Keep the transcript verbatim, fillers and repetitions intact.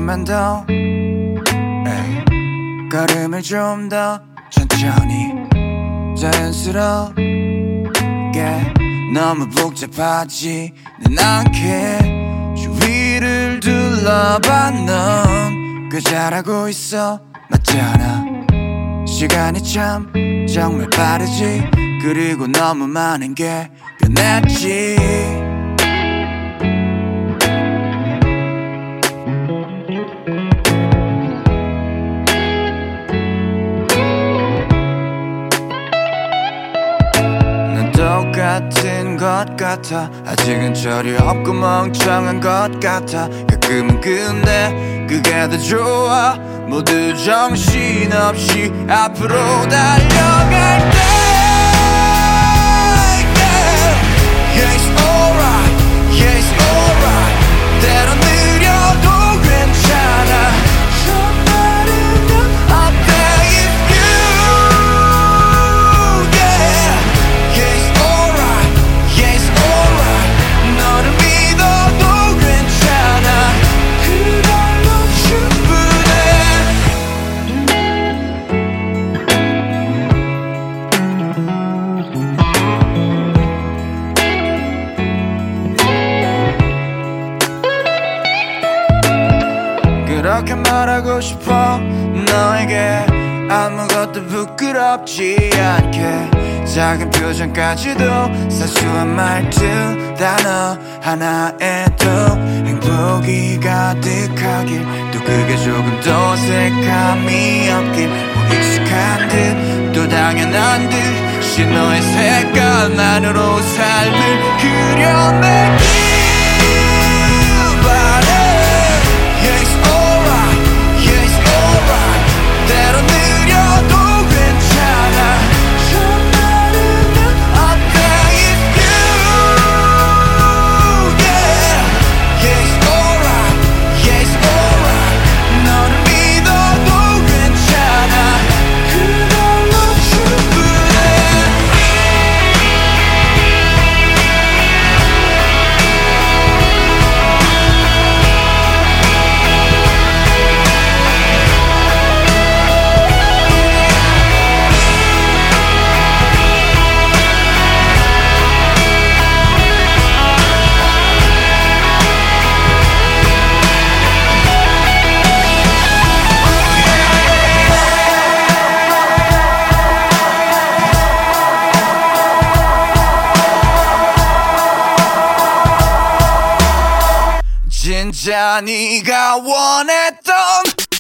조금만 더 에이, 걸음을 좀 더 천천히 자연스럽게 너무 복잡하지는 않게 주위를 둘러봐 넌 꽤 잘하고 있어 맞잖아 시간이 참 정말 빠르지 그리고 너무 많은 게 변했지 난 똑같은 것 같아 아직은 철이 없고 멍청한 것 같아 가끔은 근데 그게 더 좋아 모두 정신없이 앞으로 달려갈 때 Yeah, it's alright, yeah, it's alright 때론 느려도 괜찮아 정말이면 I'll pay it you Yeah, yeah, it's alright, yeah, it's alright 너를 믿어도 괜찮아 그걸로 충분해 그렇게 말하고 싶어 너에게 아무것도 부끄럽지 않게 작은 표정까지도 사소한 말투 단어 하나에도 행복이 가득하길 또 그게 조금 더 어색함이 없길 뭐 익숙한 듯 또 당연한 듯이 너의 색깔만으로 삶을 그려내길 바래 Yeah, it's alright, yeah, it's alright 때론 느려도 괜찮아 정말이면 I'll pay it you Yeah, yeah, it's alright, yeah, it's alright 너를 믿어도 괜찮아 그걸로 충분해 진짜 네가 원했던